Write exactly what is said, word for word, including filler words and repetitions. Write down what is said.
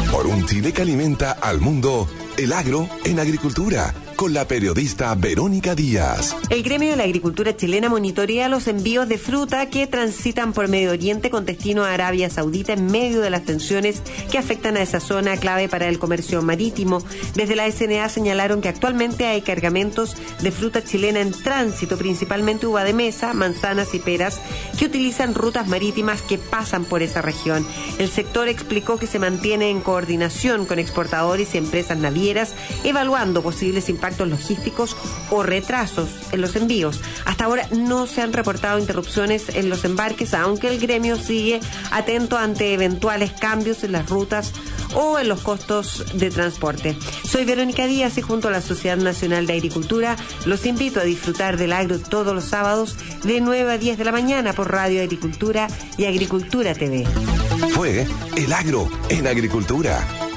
Por un Chile que alimenta al mundo, el agro en agricultura, con la periodista Verónica Díaz. El gremio de la agricultura chilena monitorea los envíos de fruta que transitan por Medio Oriente con destino a Arabia Saudita en medio de las tensiones que afectan a esa zona clave para el comercio marítimo. Desde la S N A señalaron que actualmente hay cargamentos de fruta chilena en tránsito, principalmente uva de mesa, manzanas y peras, que utilizan rutas marítimas que pasan por esa región. El sector explicó que se mantiene en coordinación con exportadores y empresas navieras, evaluando posibles impactos logísticos o retrasos en los envíos. Hasta ahora no se han reportado interrupciones en los embarques, aunque el gremio sigue atento ante eventuales cambios en las rutas o en los costos de transporte. Soy Verónica Díaz y junto a la Sociedad Nacional de Agricultura los invito a disfrutar del agro todos los sábados de nueve a diez de la mañana por Radio Agricultura y Agricultura T V. Fue El Agro en Agricultura.